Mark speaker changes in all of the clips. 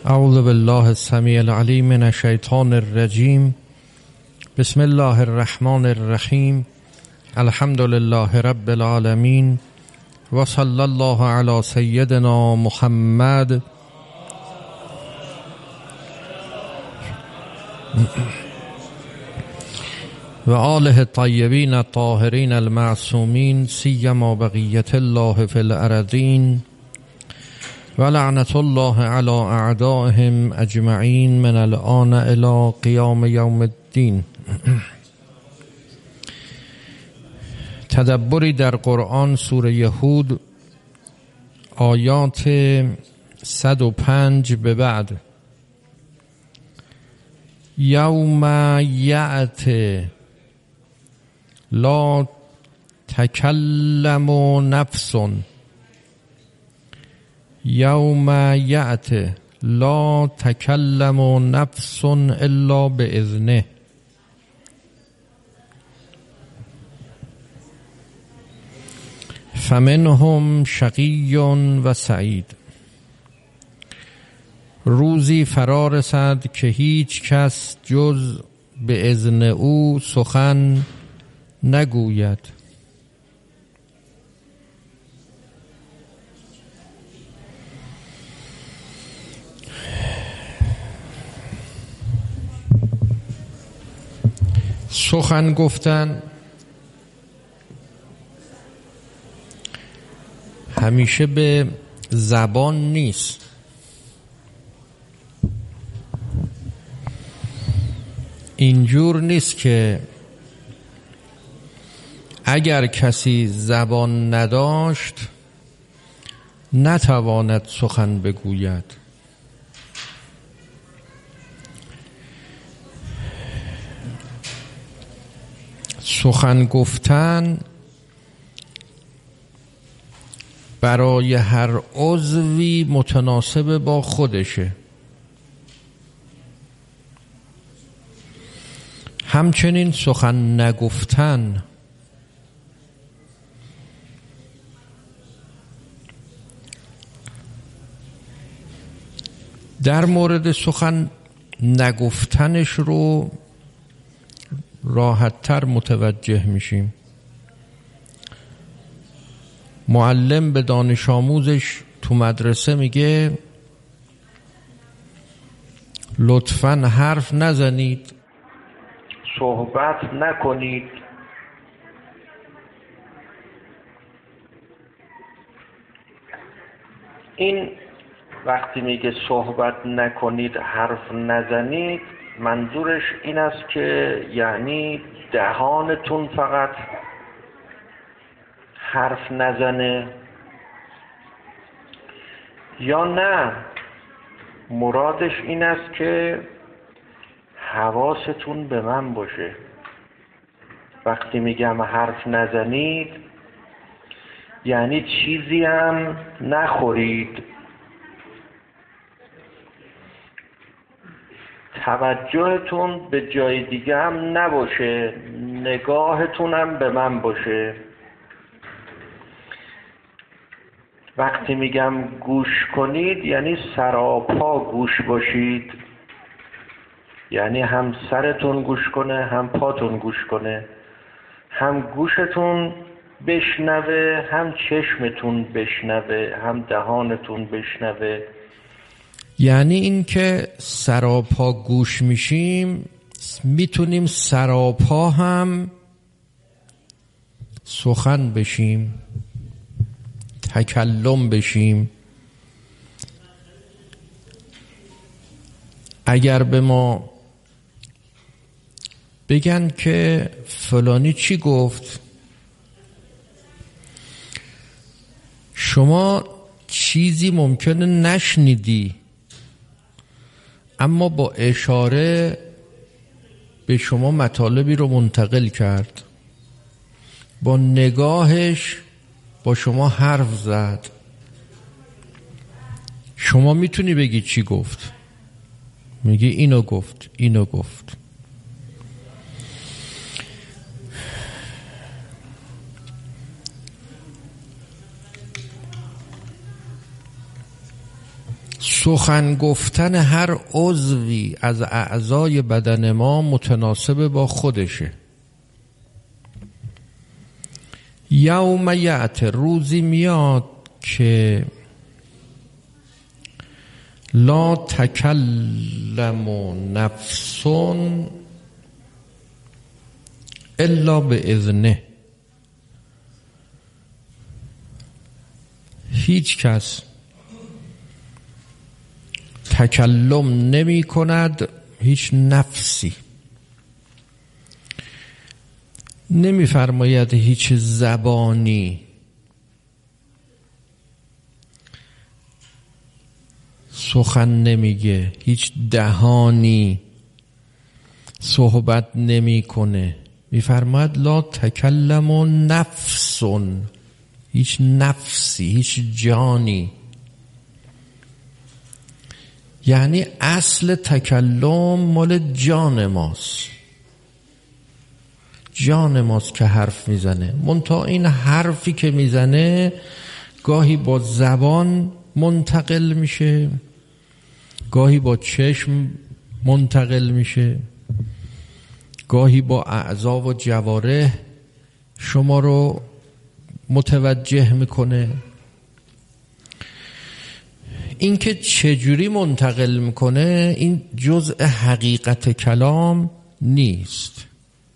Speaker 1: اعوذ بالله السمیع العلیم من الشیطان الرجیم. بسم الله الرحمن الرحیم. الحمد لله رب العالمین و صلی الله علی سیدنا محمد و آله الطیبین الطاهرین المعصومین سیما بقیت الله فی الارضین و لعنت الله علی اعدائهم اجمعین من الآن الی قیام یوم الدین. تدبری در قرآن، سوره هود، آیات 105 به بعد. یوم یأتی لا تکلم نفس، یوم یأتی لا تکلم نفس الا باذنه. فمنهم شقی و سعید. روزی فرا رسد که هیچ کس جز به اذن او سخن نگوید. سخن گفتن همیشه به زبان نیست. اینجور نیست که اگر کسی زبان نداشت نتواند سخن بگوید. سخن گفتن برای هر عضوی متناسب با خودشه. همچنین سخن نگفتن در مورد سخن نگفتنش رو راحت‌تر متوجه میشیم. معلم به دانش آموزش تو مدرسه میگه لطفاً حرف نزنید، صحبت نکنید. این وقتی میگه صحبت نکنید، حرف نزنید، منظورش این است که یعنی دهانتون فقط حرف نزنه، یا نه مرادش این است که حواستون به من باشه. وقتی میگم حرف نزنید یعنی چیزی هم نخورید، توجهتون به جای دیگه هم نباشه، نگاهتون هم به من باشه. وقتی میگم گوش کنید یعنی سراپا گوش باشید، یعنی هم سرتون گوش کنه، هم پاتون گوش کنه، هم گوشتون بشنوه، هم چشمتون بشنوه، هم دهانتون بشنوه. یعنی این که سراپا گوش میشیم میتونیم سراپا هم سخن بشیم، تکلم بشیم. اگر به ما بگن که فلانی چی گفت، شما چیزی ممکنه نشنیدی اما با اشاره به شما مطالبی رو منتقل کرد، با نگاهش با شما حرف زد. شما میتونی بگی چی گفت، میگی اینو گفت، اینو گفت. سخن گفتن هر عضوی از اعضای بدن ما متناسب با خودشه. یوم یأت، روزی میاد که لا تکلم نفس الا باذنه، هیچ کس تکلم نمی کند، هیچ نفسی. نمی فرماید هیچ زبانی، سخن نمیگه، هیچ دهانی صحبت نمی کنه. می فرماید لا تکلم نفس، هیچ نفسی، هیچ جانی. یعنی اصل تکلم مال جان ماست، جان ماست که حرف میزنه. منتها این حرفی که میزنه گاهی با زبان منتقل میشه، گاهی با چشم منتقل میشه، گاهی با اعضا و جوارح شما رو متوجه میکنه. این که چجوری منتقل میکنه این جزء حقیقت کلام نیست.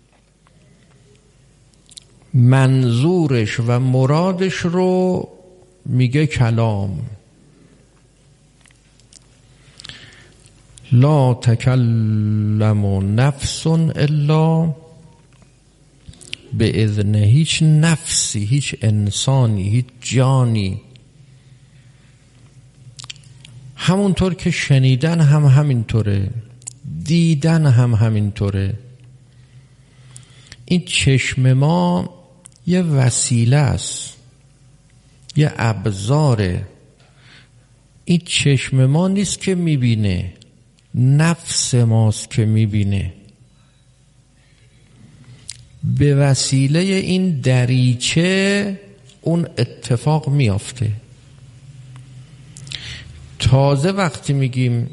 Speaker 1: منظورش و مرادش رو میگه کلام. لا تکلم نفس الا باذنه، هیچ نفسی، هیچ انسانی، هیچ جانی. همونطور که شنیدن هم همینطوره، دیدن هم همینطوره. این چشم ما یه وسیله است، یه ابزاره. این چشم ما نیست که میبینه، نفس ماست که میبینه. به وسیله این دریچه اون اتفاق میافته. تازه وقتی میگیم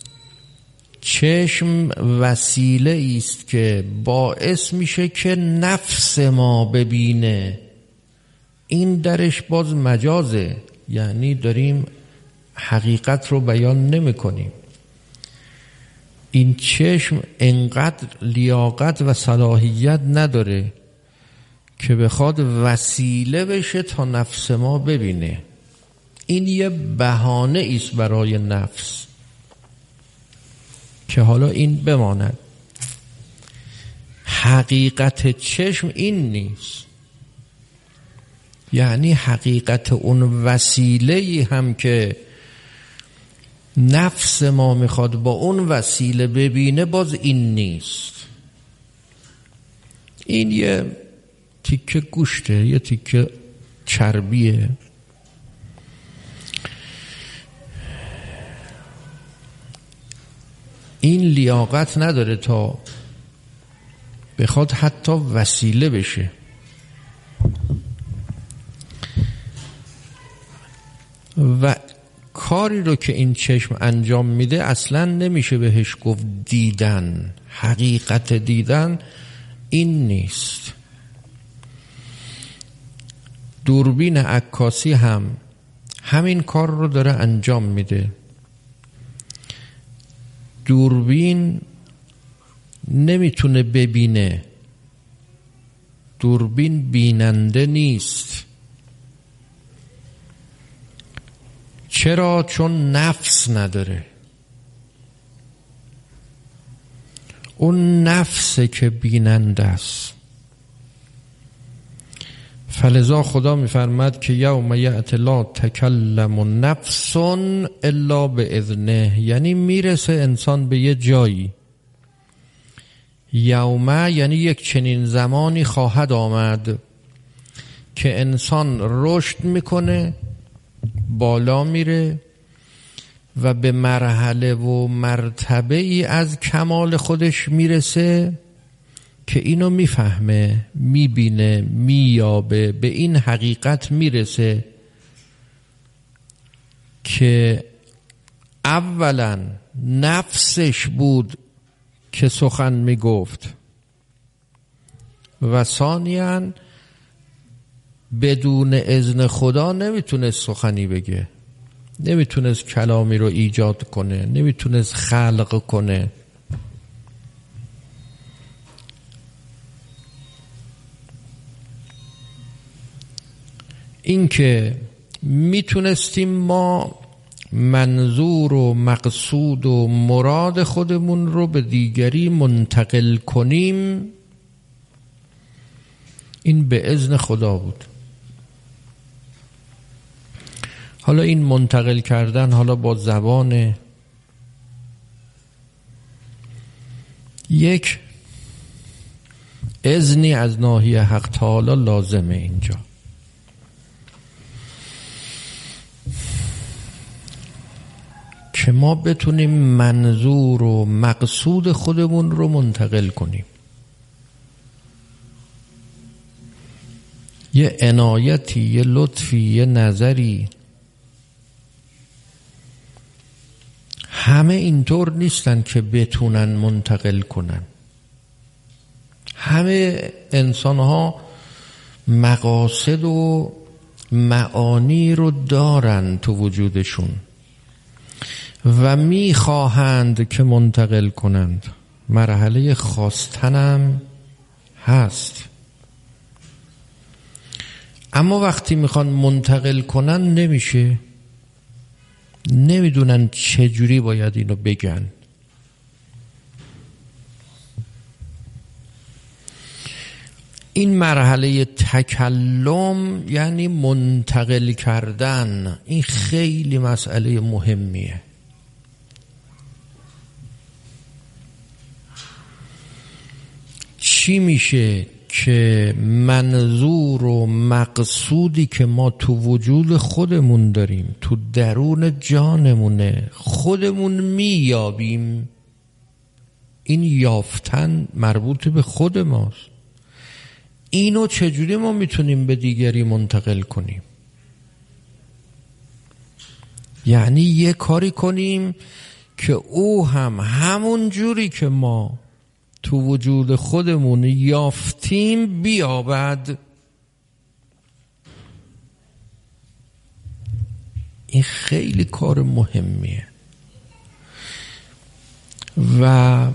Speaker 1: چشم وسیله است که باعث میشه که نفس ما ببینه، این درش باز مجازه، یعنی داریم حقیقت رو بیان نمی کنیم. این چشم انقدر لیاقت و صلاحیت نداره که بخواد وسیله بشه تا نفس ما ببینه. این یه بهانه است برای نفس که حالا این بماند. حقیقت چشم این نیست. یعنی حقیقت اون وسیله‌ای هم که نفس ما میخواد با اون وسیله ببینه باز این نیست. این یه تیکه گوشته، یه تیکه چربیه. این لیاقت نداره تا بخواد حتی وسیله بشه. و کاری رو که این چشم انجام میده اصلا نمیشه بهش گفت دیدن. حقیقت دیدن این نیست. دوربین عکاسی هم همین کار رو داره انجام میده. دوربین نمیتونه ببینه، دوربین بیننده نیست. چرا؟ چون نفس نداره. اون نفسه که بیننده است. فلذا خدا میفرماد که یوم یأت لا تکلم نفس الا باذنه، یعنی میرسه انسان به یه جایی. یوم یعنی یک چنین زمانی خواهد آمد که انسان رشد میکنه، بالا میره و به مرحله و مرتبه ای از کمال خودش میرسه که اینو میفهمه، میبینه، مییابه، به این حقیقت میرسه که اولا نفسش بود که سخن میگفت و ثانیاً بدون اذن خدا نمیتونست سخنی بگه، نمیتونست کلامی رو ایجاد کنه، نمیتونست خلق کنه. این که میتونستیم ما منظور و مقصود و مراد خودمون رو به دیگری منتقل کنیم، این به اذن خدا بود. حالا این منتقل کردن حالا با زبان یک اذنی از ناحیه حق تعالی لازمه اینجا. که ما بتونیم منظور و مقصود خودمون رو منتقل کنیم. یه عنایتی، یه لطفی، یه نظری، همه اینطور نیستن که بتونن منتقل کنن. همه انسان ها مقاصد و معانی رو دارن تو وجودشون و میخواهند که منتقل کنند. مرحله خواستنم هست، اما وقتی میخوان منتقل کنن نمیشه، نمیدونن چجوری باید اینو بگن. این مرحله تکلم یعنی منتقل کردن، این خیلی مسئله مهمیه. چی میشه که منظور و مقصودی که ما تو وجود خودمون داریم، تو درون جانمونه، خودمون میابیم، این یافتن مربوط به خود ماست. اینو چجوری ما میتونیم به دیگری منتقل کنیم؟ یعنی یه کاری کنیم که او هم همون جوری که ما تو وجود خودمون یافتیم بیابد. این خیلی کار مهمیه و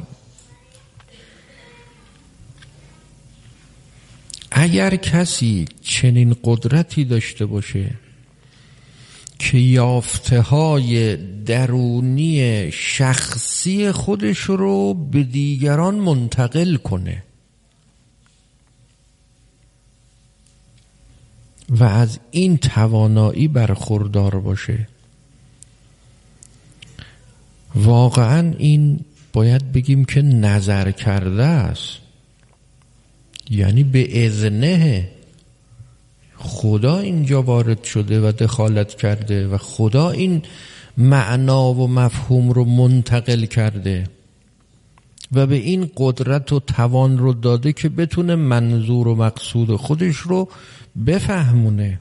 Speaker 1: اگر کسی چنین قدرتی داشته باشه که یافته های درونی شخصی خودش رو به دیگران منتقل کنه و از این توانایی برخوردار باشه، واقعا این باید بگیم که نظر کرده است، یعنی به اذنه خدا اینجا وارد شده و دخالت کرده و خدا این معنا و مفهوم رو منتقل کرده و به این قدرت و توان رو داده که بتونه منظور و مقصود خودش رو بفهمونه.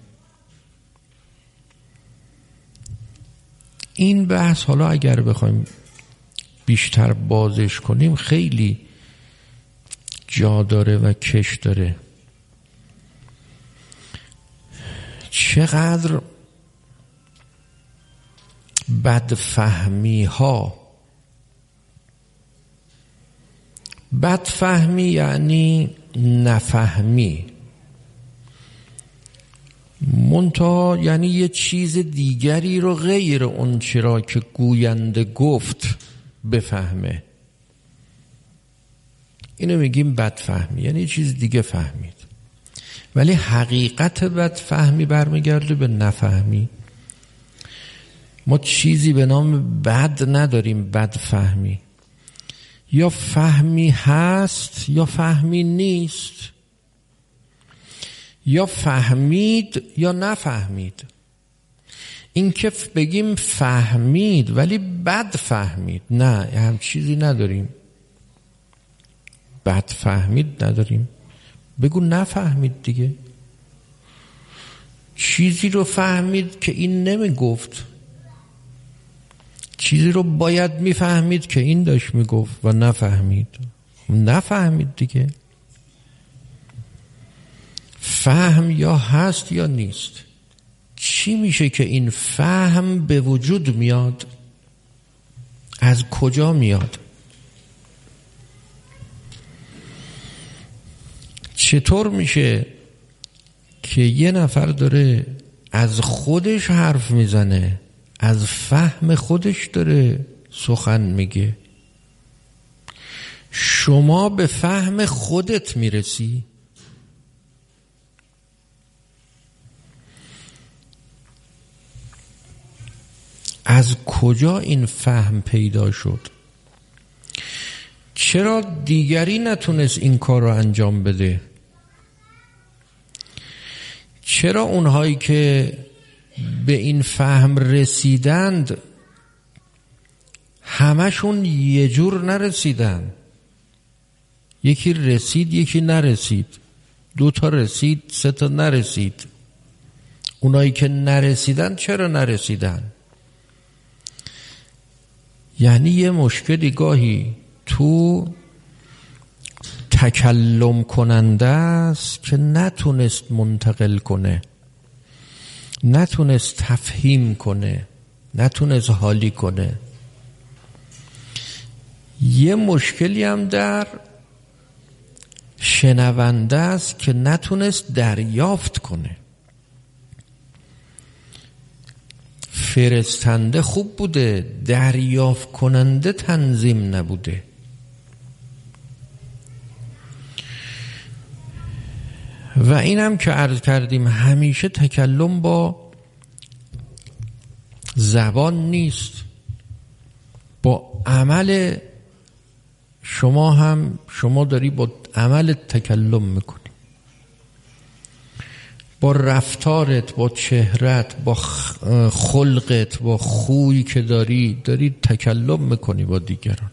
Speaker 1: این بحث حالا اگر بخوایم بیشتر بازش کنیم خیلی جا داره و کش داره. چقدر بدفهمی یعنی نفهمی، منتها یعنی یه چیز دیگری رو غیر اون چرا که گوینده گفت بفهمه. اینو میگیم بدفهمی، یعنی یه چیز دیگه فهمید، ولی حقیقت بدفهمی برمیگرده به نفهمی. ما چیزی به نام بد نداریم، بدفهمی. یا فهمی هست یا فهمی نیست، یا فهمید یا نفهمید. این که بگیم فهمید ولی بد فهمید، نه، هم چیزی نداریم. بد فهمید نداریم، بگو نفهمید دیگه. چیزی رو فهمید که این نمی گفت، چیزی رو باید میفهمید که این داشت میگفت و نفهمید دیگه. فهم یا هست یا نیست. چی میشه که این فهم به وجود میاد؟ از کجا میاد؟ چطور میشه که یه نفر داره از خودش حرف میزنه، از فهم خودش داره سخن میگه؟ شما به فهم خودت میرسی؟ از کجا این فهم پیدا شد؟ چرا دیگری نتونست این کار رو انجام بده؟ چرا اونهایی که به این فهم رسیدند همشون یه جور نرسیدن؟ یکی رسید یکی نرسید، 2 تا رسید 3 تا نرسید. اونایی که نرسیدن چرا نرسیدن؟ یعنی یه مشکلی گاهی تو تکلم کننده است که نتونست منتقل کنه، نتونست تفهیم کنه، نتونست حالی کنه. یه مشکلی هم در شنونده است که نتونست دریافت کنه. فرستنده خوب بوده، دریافت کننده تنظیم نبوده. و اینم که عرض کردیم همیشه تکلم با زبان نیست، با عمل. شما داری با عمل تکلم میکنی، با رفتارت، با چهرت، با خلقت، با خویی که داری تکلم میکنی با دیگران.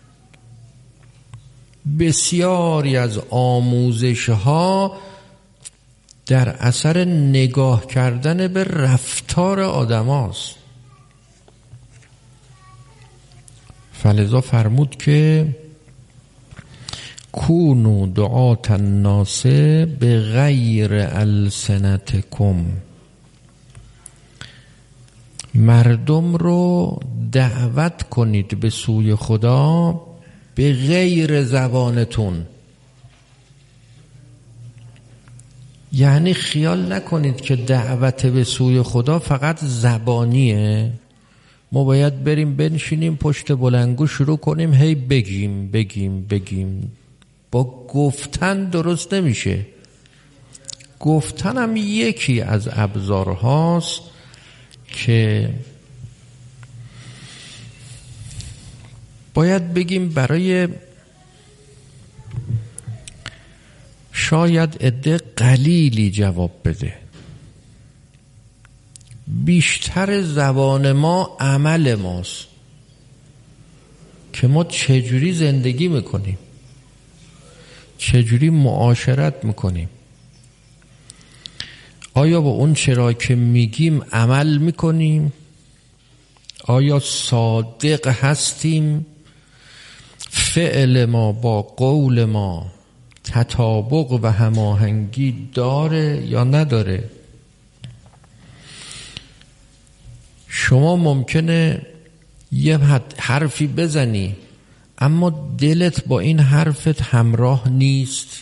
Speaker 1: بسیاری از آموزش ها در اثر نگاه کردن به رفتار آدم هاست. فلذا فرمود که کونوا دعاة الناس بغیر السنتکم، مردم رو دعوت کنید به سوی خدا به غیر زبانتون. یعنی خیال نکنید که دعوت به سوی خدا فقط زبانیه. ما باید بریم بنشینیم پشت بلندگو شروع کنیم هی بگیم. با گفتن درست نمیشه. گفتن هم یکی از ابزارهاست که باید بگیم برای شاید عده قلیلی جواب بده. بیشتر زبان ما عمل ماست که ما چجوری زندگی میکنیم، چجوری معاشرت میکنیم. آیا با اون چرا که میگیم عمل میکنیم؟ آیا صادق هستیم؟ فعل ما با قول ما تطابق و هماهنگی داره یا نداره؟ شما ممکنه یه حرفی بزنی اما دلت با این حرفت همراه نیست.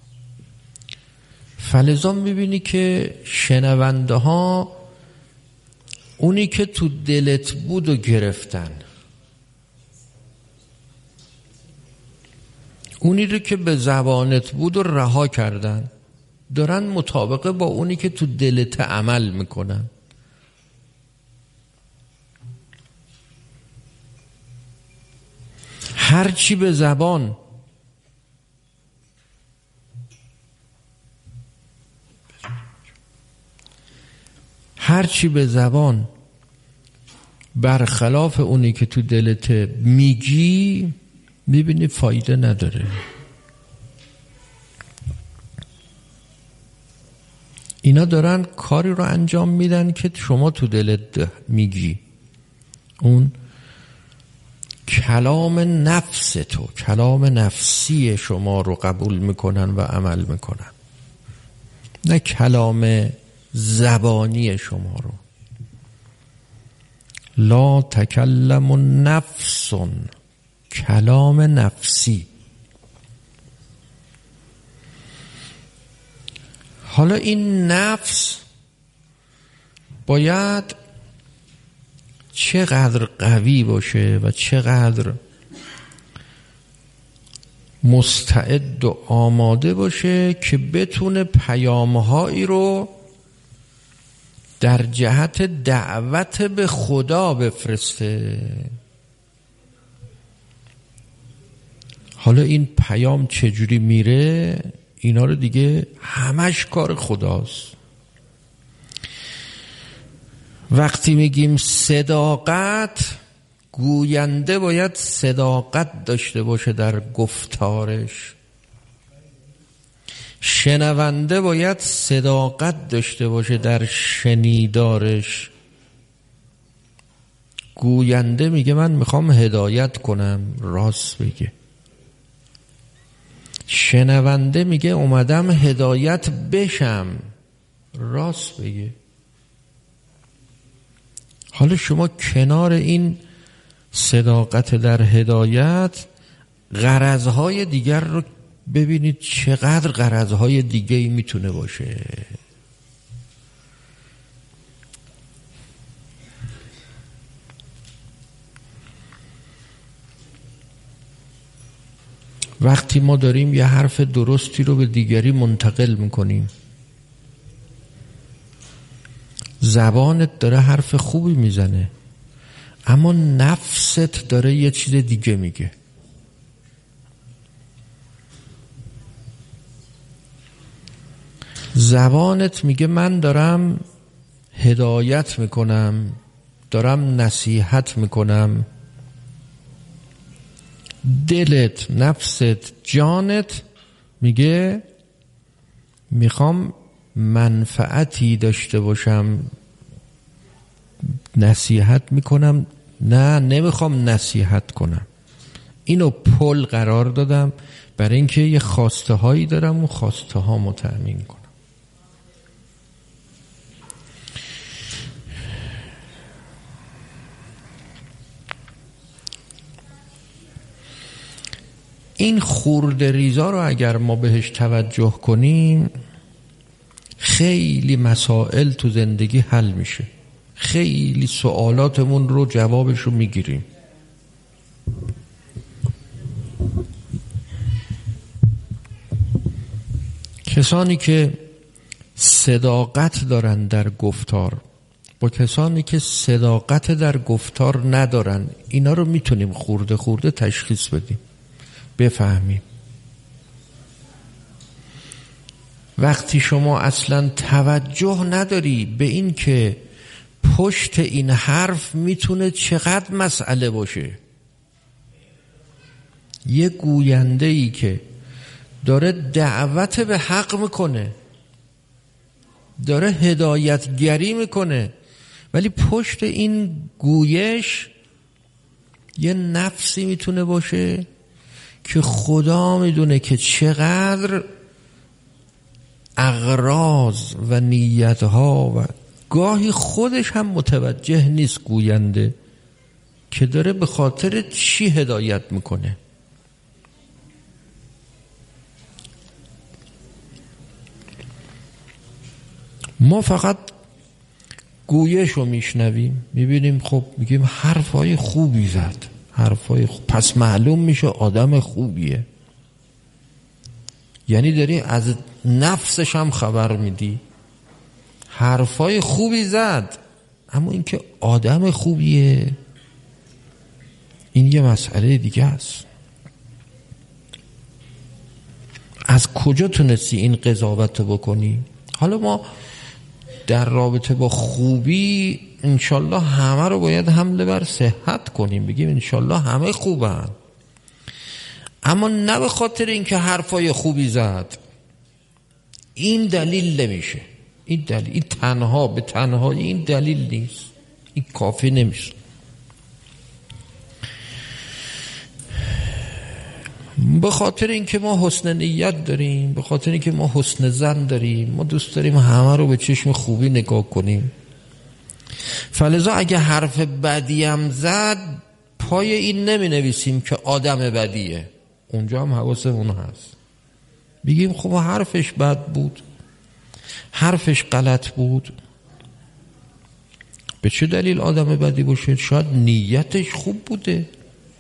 Speaker 1: فلذا میبینی که شنونده ها اونی که تو دلت بود و گرفتن، اونی رو که به زبانت بود و رها کردن، دارن مطابقه با اونی که تو دلت عمل میکنن. هرچی به زبان برخلاف اونی که تو دلت میگی، میبینی فایده نداره. اینا دارن کاری رو انجام میدن که شما تو دلت میگی. اون کلام نفس تو، کلام نفسی شما رو قبول میکنن و عمل میکنن، نه کلام زبانی شما رو. لا تکلم نفس، کلام نفسی. حالا این نفس باید چقدر قوی باشه و چقدر مستعد و آماده باشه که بتونه پیام‌هایی رو در جهت دعوت به خدا بفرسته. حالا این پیام چجوری میره؟ اینا رو دیگه همش کار خداست. وقتی میگیم صداقت، گوینده باید صداقت داشته باشه در گفتارش، شنونده باید صداقت داشته باشه در شنیدارش. گوینده میگه من میخوام هدایت کنم، راست بگه. شنونده میگه اومدم هدایت بشم، راست بگه. حالا شما کنار این صداقت در هدایت غرضهای دیگر رو ببینید، چقدر غرضهای دیگه‌ای میتونه باشه. وقتی ما داریم یه حرف درستی رو به دیگری منتقل میکنیم، زبانت داره حرف خوبی میزنه اما نفست داره یه چیز دیگه میگه. زبانت میگه من دارم هدایت میکنم، دارم نصیحت میکنم. دلت، نفست، جانت میگه میخوام منفعتی داشته باشم، نصیحت میکنم. نه، نمیخوام نصیحت کنم، اینو پل قرار دادم برای اینکه یه خواسته هایی دارم و خواسته ها متأمین کنم. این خورده ریزا رو اگر ما بهش توجه کنیم، خیلی مسائل تو زندگی حل میشه، خیلی سوالاتمون رو جوابش رو میگیریم. کسانی که صداقت دارن در گفتار با کسانی که صداقت در گفتار ندارن، اینا رو میتونیم خورده خورده تشخیص بدیم، بفهمیم. وقتی شما اصلا توجه نداری به این که پشت این حرف میتونه چقدر مسئله باشه، یه گوینده ای که داره دعوت به حق میکنه، داره هدایتگری میکنه، ولی پشت این گویش یه نفسی میتونه باشه که خدا میدونه که چقدر اغراض و نیتها، و گاهی خودش هم متوجه نیست گوینده که داره به خاطر چی هدایت میکنه. ما فقط گویش رو میشنویم، میبینیم خب میگیم حرفای خوبی زد، حرفای پس معلوم میشه آدم خوبیه، یعنی داری از نفسش هم خبر میدی. حرفای خوبی زد اما اینکه آدم خوبیه این یه مسئله دیگه است. از کجا تونستی این قضاوت بکنی؟ حالا ما در رابطه با خوبی انشالله همه رو باید حمله بر صحت کنیم، بگیم انشالله همه خوبن، اما نه به خاطر اینکه حرفای خوبی زد. این دلیل نمیشه، این دلیل، این تنها به تنهایی این دلیل نیست، این کافی نمیشه. به خاطر اینکه ما حسن نیت داریم، به خاطر اینکه ما حسن ظن داریم، ما دوست داریم همه رو به چشم خوبی نگاه کنیم. فلذا اگه حرف بدی هم زد پای این نمی نویسیم که آدم بدیه، اونجا هم حواسمون هست بگیم خب حرفش بد بود، حرفش غلط بود. به چه دلیل آدم بدی باشه؟ شاید نیتش خوب بوده.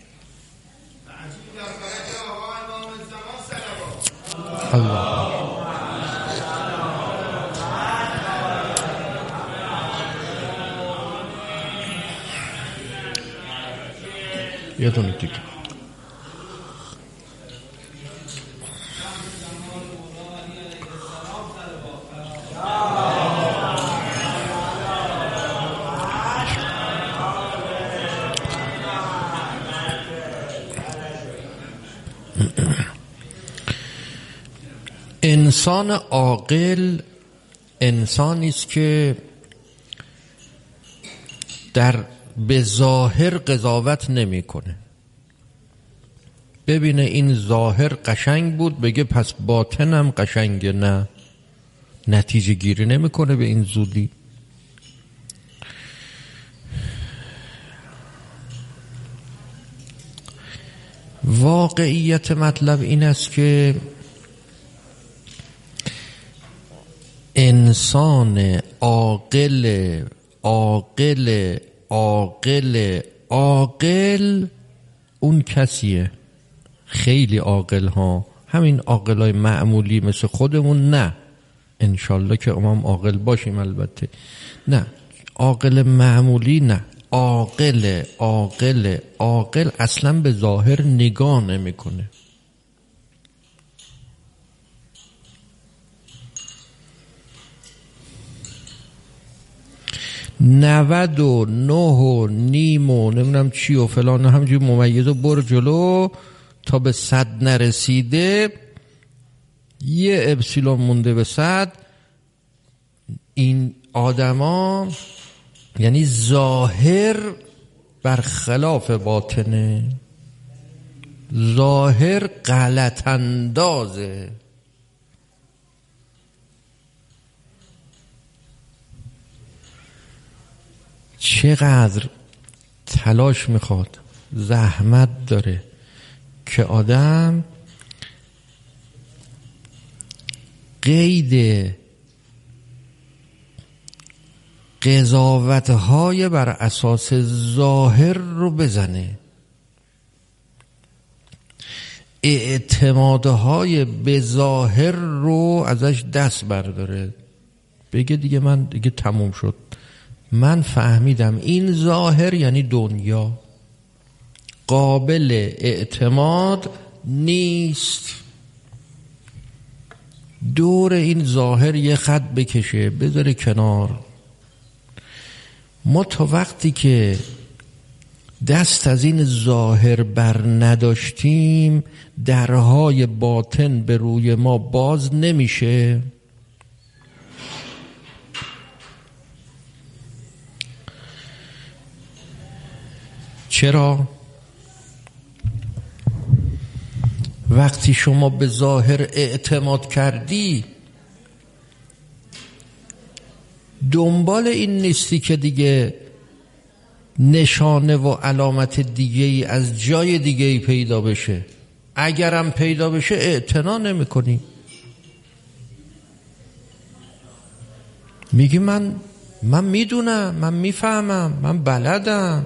Speaker 1: الله یه دونه دیگه. انسان عاقل انسانی است که به ظاهر قضاوت نمیکنه. ببینه این ظاهر قشنگ بود بگه پس باطنم قشنگه، نه، نتیجه گیری نمیکنه به این زودی. واقعیت مطلب این است که انسان عاقل عاقل عاقل عاقل اون کسیه، خیلی عاقل ها، همین عاقلای معمولی مثل خودمون نه، انشالله که امام عاقل باشیم البته، نه عاقل معمولی نه، عاقل عاقل عاقل اصلا به ظاهر نگاه نمیکنه. نود و نه و نیم و نمیدونم چی و فلان همجوری ممیز و بر جلو تا به 100 نرسیده، یه اپسیلون مونده به 100. این آدما یعنی ظاهر برخلاف باطنه، ظاهر غلط اندازه. چقدر تلاش میخواد، زحمت داره که آدم قید قضاوت‌های بر اساس ظاهر رو بزنه، اعتمادهای به ظاهر رو ازش دست برداره، بگه دیگه من دیگه تموم شد، من فهمیدم این ظاهر یعنی دنیا، قابل اعتماد نیست، دور این ظاهر یه خط بکشه بذاره کنار. ما تا وقتی که دست از این ظاهر بر نداشتیم درهای باطن به روی ما باز نمیشه. چرا؟ وقتی شما به ظاهر اعتماد کردی دنبال این نیستی که دیگه نشانه و علامت دیگه ای از جای دیگه ای پیدا بشه، اگرم پیدا بشه اعتنا نمی کنی، میگی من میدونم، من میفهمم، من بلدم.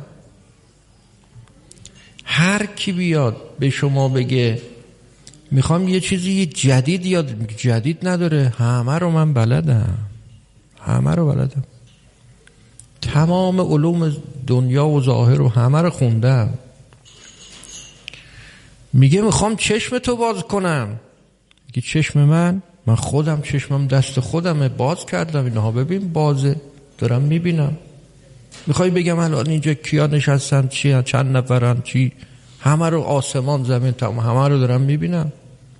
Speaker 1: هر کی بیاد به شما بگه میخوام یه چیزی جدید یاد، جدید نداره، همه رو من بلدم، همه رو بلدم، تمام علوم دنیا و ظاهر رو همه رو خوندم. میگه میخوام چشم تو باز کنم، میگه چشم من خودم چشمم دست خودمه، باز کردم اینها، ببین بازه، دارم میبینم. میخوای بگم الان اینجا کیا نشستن، چی چند نفرن، چی، همه رو، آسمان زمین تمام همه رو دارم میبینم.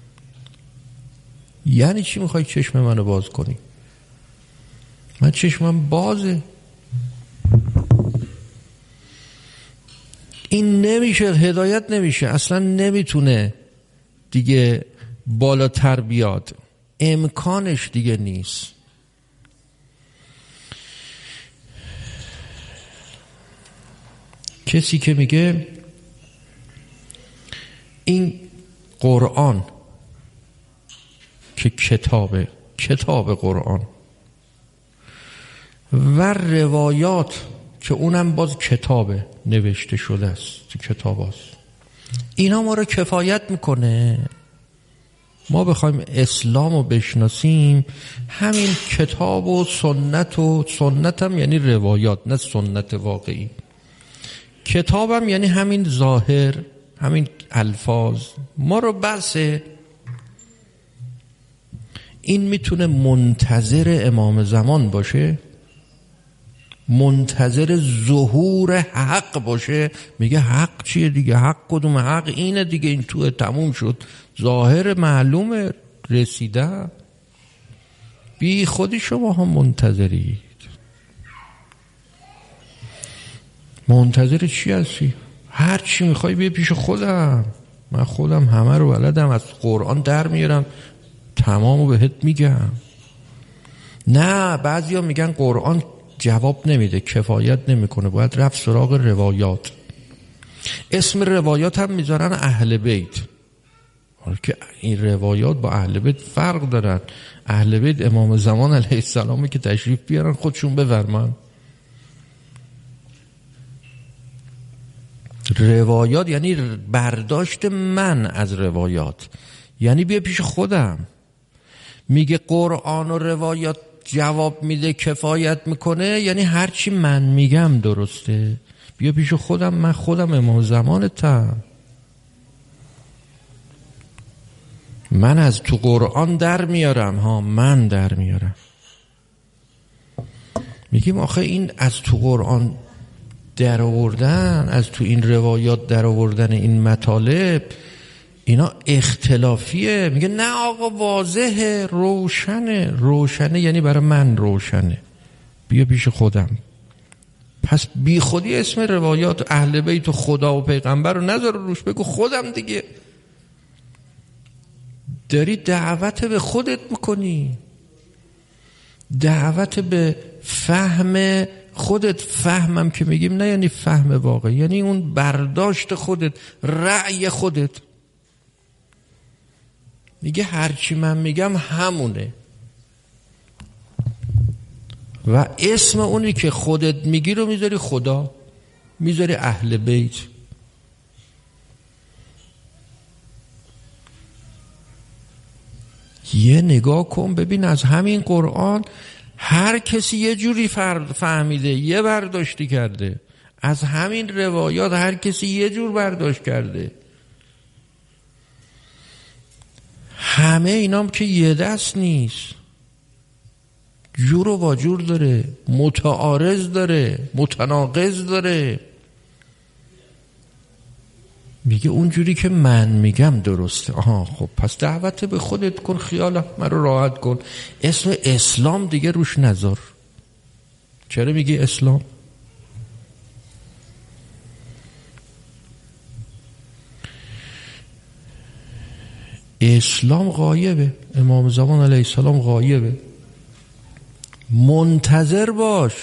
Speaker 1: یعنی چی میخوای چشم منو باز کنی؟ من چشمم بازه. این نمیشه، هدایت نمیشه، اصلا نمیتونه دیگه بالاتر بیاد، امکانش دیگه نیست. کسی که میگه این قرآن که کتاب قرآن و روایات که اونم باز کتابه، نوشته شده است، کتاب است، اینا ما رو کفایت میکنه؟ ما بخوایم اسلام رو بشناسیم همین کتاب و سنت هم یعنی روایات، نه سنت واقعی. کتابم یعنی همین ظاهر، همین الفاظ ما رو بسه. این میتونه منتظر امام زمان باشه، منتظر ظهور حق باشه. میگه حق چیه دیگه؟ حق کدوم حق؟ اینه دیگه، این توه، تموم شد، ظاهر معلومه، رسیده. بی خودی شما هم منتظرید. منتظر چی هستی؟ هر چی میخوای بیا پیش خودم، من خودم همه رو بلدم، از قرآن در میارم، تمامو بهت میگم. نه، بعضیا میگن قرآن جواب نمیده، کفایت نمیکنه، باید رفت سراغ روایات. اسم روایات هم میذارن اهل بیت، که این روایات با اهل بیت فرق دارن. اهل بیت امام زمان علیه السلامی که تشریف بیارن خودشون بفرمان. روایات یعنی برداشت من از روایات، یعنی بیا پیش خودم. میگه قرآن و روایات جواب میده، کفایت میکنه، یعنی هرچی من میگم درسته. بیا پیش خودم، من خودم امام زمانتم، من از تو قرآن در میارم، من در میارم. میگیم آخه این از تو قرآن در آوردن، از تو این روایات در آوردن این مطالب، اینا اختلافیه. میگه نه آقا، واضحه، روشنه یعنی برای من روشنه، بیا پیش خودم. پس بی خودی اسم روایات اهل بیت و خدا و پیغمبر رو نذار روش، بگو خودم دیگه. داری دعوت به خودت میکنی، دعوت به فهم خودت. فهمم که میگیم نه یعنی فهم واقعی، یعنی اون برداشت خودت، رأی خودت. میگه هرچی من میگم همونه، و اسم اونی که خودت میگی رو میذاری خدا، میذاری اهل بیت. یه نگاه کن ببین، از همین قرآن هر کسی یه جوری فهمیده، یه برداشتی کرده. از همین روایات هر کسی یه جور برداشت کرده. همه اینام که یه دست نیست، جور و واجور داره، متعارض داره، متناقض داره. میگه اونجوری که من میگم درسته. خب پس دعوت به خودت کن، خیالم من رو راحت کن. اسم اسلام دیگه روش نذار. چرا میگی اسلام؟ اسلام غایبه، امام زمان علیه السلام غایبه. منتظر باش.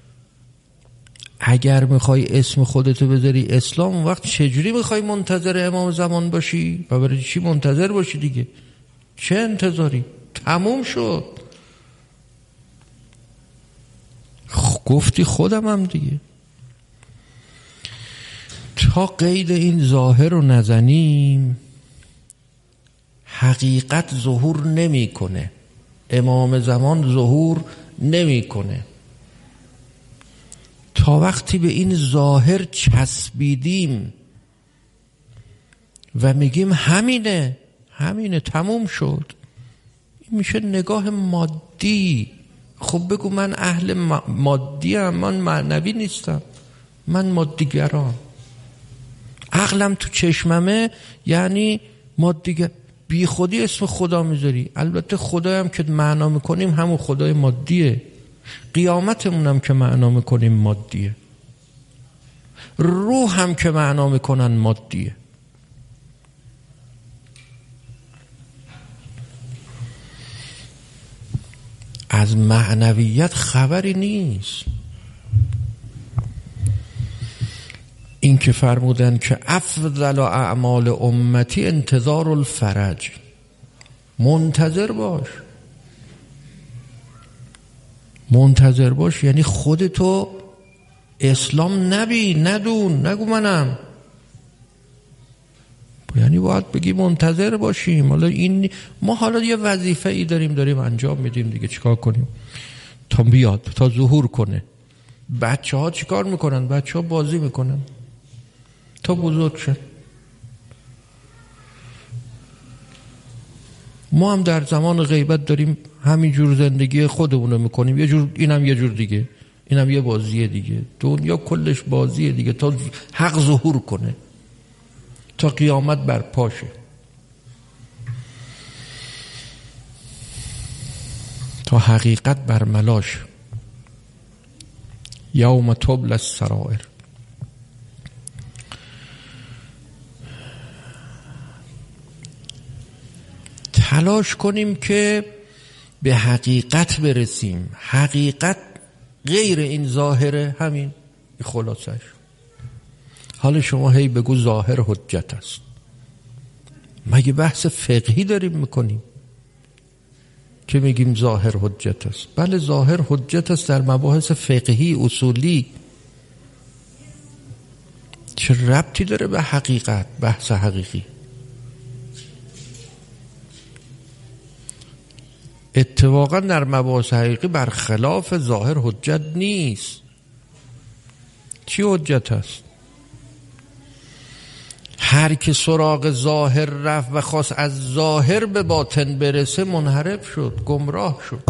Speaker 1: اگر میخوای اسم خودتو بذاری اسلام، اون وقت چجوری میخوای منتظر امام زمان باشی؟ و برای چی منتظر باشی دیگه؟ چه انتظاری؟ تموم شد. گفتی خودم هم دیگه. تا قید این ظاهر رو نزنیم حقیقت ظهور نمیکنه، امام زمان ظهور نمیکنه. تا وقتی به این ظاهر چسبیدیم و میگیم همینه تموم شد، این میشه نگاه مادی. خب بگو من اهل مادیم، من معنوی نیستم، من مادیگرام، عقلم تو چشممه، یعنی مادیگر. بی خودی اسم خدا میذاری. البته خدایم که معنا میکنیم همون خدای مادیه، قیامتمون هم که معنا میکنیم مادیه، روح هم که معنا میکنن مادیه. از معنویت خبری نیست. این که فرمودن که افضل اعمال امتی انتظار الفرج، منتظر باش. منتظر باش یعنی خودتو اسلام ندون، نگو منم، یعنی باید بگی منتظر باشیم. حالا این ما حالا یه وظیفه ای داریم انجام میدیم دیگه، چیکار کنیم تا بیاد، تا ظهور کنه. بچه ها چیکار میکنن؟ بچه ها بازی میکنن تا بزرگ شن. ما هم در زمان غیبت داریم همینجور زندگی خودمونو میکنیم، یه جور، اینم یه جور دیگه، اینم یه بازیه دیگه. دنیا کلش بازیه دیگه تا حق ظهور کنه، تا قیامت برپاشه. تا حقیقت برملاش. یوم تبلی السرائر. تلاش کنیم که به حقیقت برسیم. حقیقت غیر این ظاهره، همین خلاصش. حالا شما هی بگو ظاهر حجت است، مگه بحث فقهی داریم میکنیم که میگیم ظاهر حجت است؟ بله ظاهر حجت است در مباحث فقهی اصولی. چه ربطی داره به حقیقت، بحث حقیقی؟ اتفاقا در مباحث حقیقی برخلاف ظاهر حجت نیست. چی حجت است؟ هر که سراغ ظاهر رفت و خواست از ظاهر به باطن برسه منحرف شد، گمراه شد.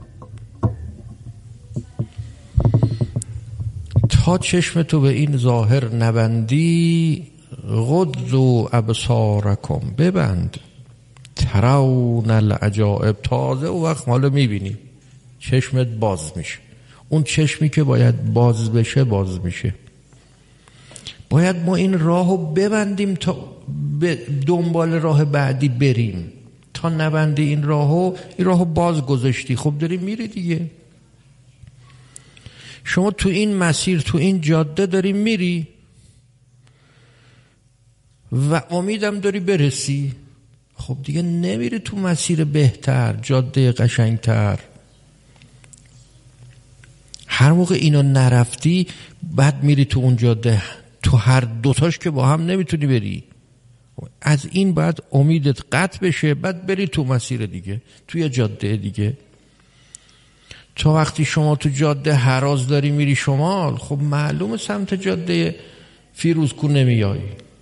Speaker 1: تا چشم تو به این ظاهر نبندی، غضوا ابصارکم، ببند، ترون العجائب، تازه او وقت حالا میبینی چشمت باز میشه. اون چشمی که باید باز بشه باز میشه. باید ما این راهو ببندیم تا به دنبال راه بعدی بریم. تا نبندی این راهو باز گذاشتی، خب داری میری دیگه. شما تو این مسیر، تو این جاده داری میری و امیدم داری برسی، خب دیگه نمیری تو مسیر بهتر، جاده قشنگتر. هر موقع اینو نرفتی بعد میری تو اون جاده، تو هر دوتاش که با هم نمیتونی بری. از این بعد امیدت قطع بشه، بعد بری تو مسیر دیگه، توی جاده دیگه. تا وقتی شما تو جاده هراز داری میری شمال، خب معلومه سمت جاده فیروزکو نمیایی.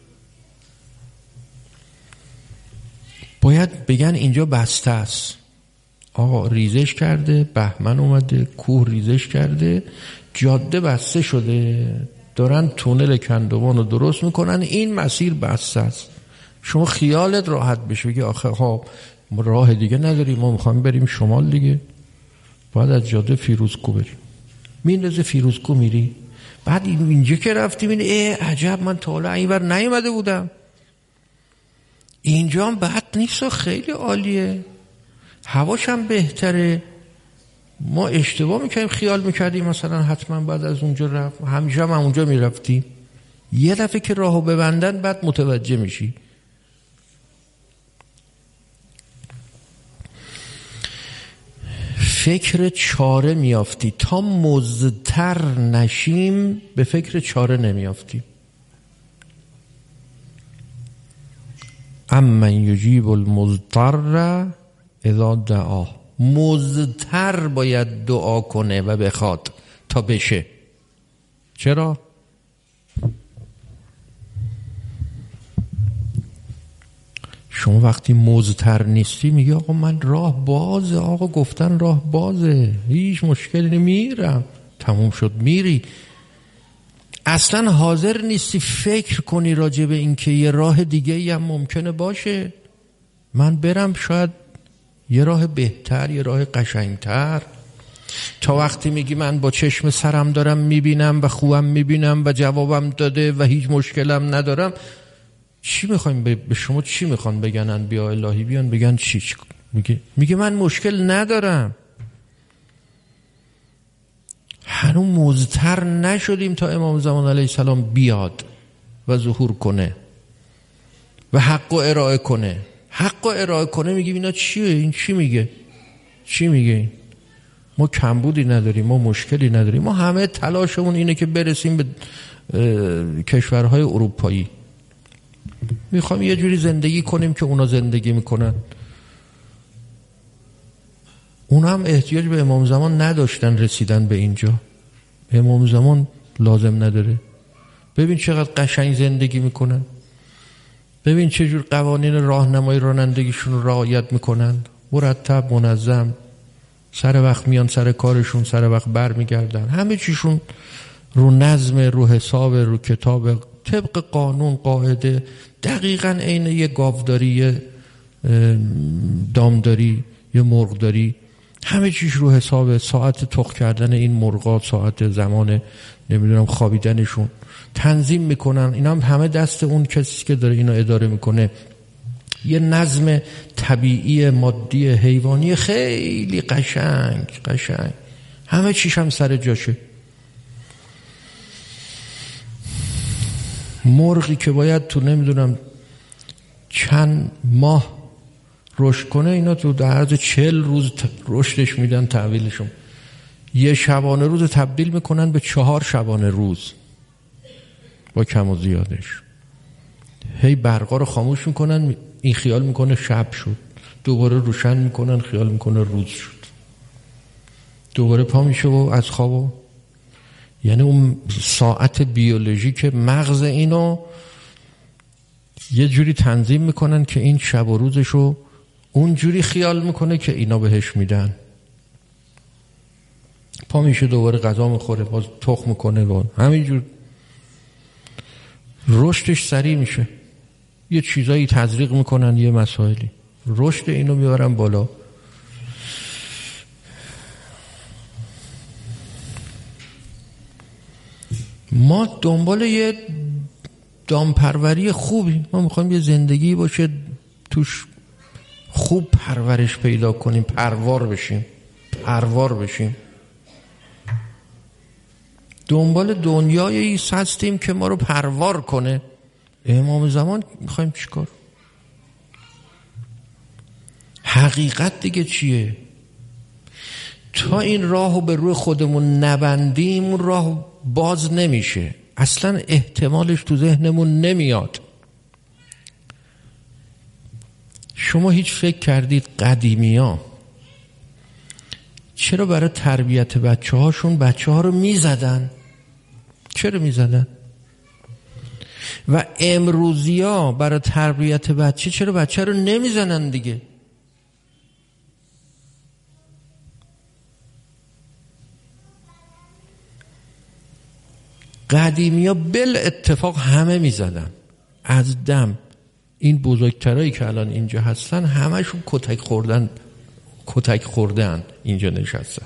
Speaker 1: باید بگن اینجا بسته است، آقا ریزش کرده، بهمن اومده، کوه ریزش کرده، جاده بسته شده، دارن تونل کندوان رو درست میکنن، این مسیر بسته است. شما خیالت راحت بشه، بگی آخه ها ما راه دیگه نداریم، ما میخوایم بریم شمال دیگه، باید از جاده فیروزکو بریم. میندازه فیروزکو میری، بعد اینجا که رفتی میبینی ای عجب، من تا حالا اینور نیومده بودم، اینجا هم بد نیست، خیلی عالیه، هواش هم بهتره. ما اشتباه میکنیم، خیال میکردیم مثلا حتما بعد از اونجا رفت، همیشه هم اونجا میرفتی. یه دفعه که راهو ببندن بعد متوجه میشی. فکر چاره میافتی. تا مضطر نشیم به فکر چاره نمیافتی. امن یجیب المضطر اذا دعا. مضطر باید دعا کنه و بخواد تا بشه. چرا؟ شما وقتی مضطر نیستی میگی آقا من راه بازه، آقا گفتن راه بازه، هیچ مشکلی میرم، تموم شد، میری. اصلا حاضر نیستی فکر کنی راجع به این که یه راه دیگه هم ممکنه باشه، من برم شاید یه راه بهتر، یه راه قشنگتر. تا وقتی میگی من با چشم سرم دارم میبینم و خوبم میبینم و جوابم داده و هیچ مشکلم ندارم، چی میخوایم به شما چی میخوان بگنن؟ بیا الهی بیان بگن چی؟ میگه من مشکل ندارم. هنوز مضطر نشدیم تا امام زمان علیه السلام بیاد و ظهور کنه و حق و ارائه کنه. حق و ارائه کنه میگیم اینا چیه؟ این چی میگه؟ چی میگه این؟ ما کمبودی نداریم، ما مشکلی نداریم، ما همه تلاشمون اینه که برسیم به کشورهای اروپایی. میخوام یه جوری زندگی کنیم که اونا زندگی میکنن. اونا هم احتیاج به امام زمان نداشتن رسیدن به اینجا. امام زمان لازم نداره. ببین چقدر قشنگ زندگی میکنن، ببین چه جور قوانین راهنمایی رانندگیشون رو رعایت میکنن، مرتب، منظم، سر وقت میان سر کارشون، سر وقت بر میگردن، همه چیشون رو نظم، رو حساب، رو کتاب، طبق قانون، قاعده، دقیقاً عین یه گاوداری، یه دامداری، یه مرغداری، همه چیش رو حساب. ساعت تخم کردن این مرغا، ساعت زمان نمیدونم خوابیدنشون تنظیم میکنن. اینا هم همه دست اون کسی که داره اینا اداره میکنه. یه نظم طبیعی مادی حیوانی خیلی قشنگ، همه چیش هم سر جاشه. مرغی که باید تو نمیدونم چند ماه رشد کنه، اینا تو در عرض 40 روز رشدش میدن، تحویلشون. یه شبانه روز تبدیل میکنن به 4 شبانه روز با کم و زیادش. هی برقا رو خاموش میکنن، این خیال میکنه شب شد، دوباره روشن میکنن، خیال میکنه روز شد، دوباره پا میشه و از خواب. یعنی اون ساعت بیولوژیک مغز اینو یه جوری تنظیم میکنن که این شب و روزشو اون جوری خیال میکنه که اینا بهش میدن. پا میشه دوباره غذا میخوره، باز تخم میکنه و همینجور رشدش سریع میشه. یه چیزایی تزریق میکنن، یه مسائلی، رشد اینو میبرن بالا. ما دنبال یه دامپروری خوبی، ما میخوایم یه زندگی باشه توش خوب پرورش پیدا کنیم، پروار بشیم. دنبال دنیایی هستیم که ما رو پروار کنه. امام زمان میخوایم چیکار؟ حقیقت دیگه چیه؟ تا این راهو به روی خودمون نبندیم اون راه باز نمیشه، اصلا احتمالش تو ذهنمون نمیاد. شما هیچ فکر کردید قدیمی‌ها چرا برای تربیت بچه ها رو میزدن؟ چرا میزدن؟ و امروزیا برای تربیت بچه چرا بچه رو نمیزنن دیگه؟ قدیمی‌ها بل اتفاق همه میزدن. از دم این بزرگترایی که الان اینجا هستن همشون کتک خوردن اینجا نشستن.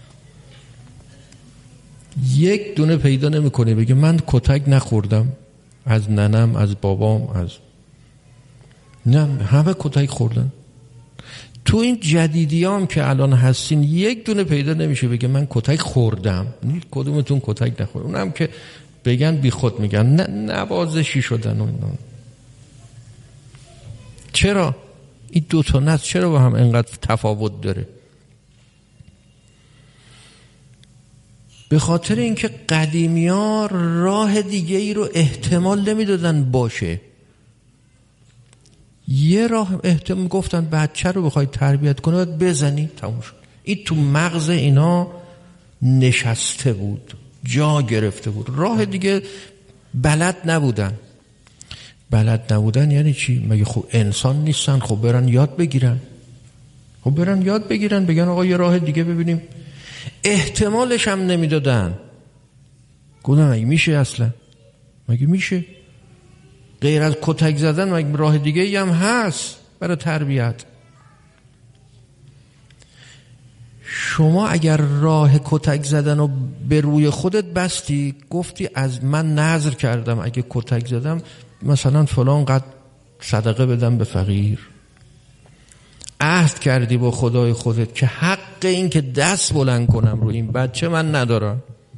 Speaker 1: یک دونه پیدا نمی‌کنه بگه من کتک نخوردم از ننم، از بابام، نه، همه کتک خوردن. تو این جدیدیام که الان هستین یک دونه پیدا نمیشه بگه من کتک خوردم. کدومتون کتک نخورد؟ اونم که بگن بی خود میگن، نوازشی شدن اون. چرا این دو تا نسل چرا با هم اینقدر تفاوت داره؟ به خاطر اینکه قدیمی‌ها راه دیگه ای رو احتمال نمیدادن باشه. یه راه احتمال گفتن بچه رو بخوای تربیت کنی باید بزنی، تموم شد. این تو مغز اینا نشسته بود، جا گرفته بود. راه دیگه بلد نبودن. یعنی چی؟ مگه خب انسان نیستن؟ خب برن یاد بگیرن، بگن آقا یه راه دیگه ببینیم. احتمالش هم نمیدادن. گفتم مگه میشه اصلا؟ مگه میشه؟ غیر از کتک زدن مگه راه دیگه ای هم هست برای تربیت؟ شما اگر راه کتک زدن رو به روی خودت بستی، گفتی از من نذر کردم اگه کتک زدم مثلا فلان قد صدقه بدم به فقیر، عهد کردی با خدای خودت که حق این که دست بلند کنم رو این بچه من ندارم.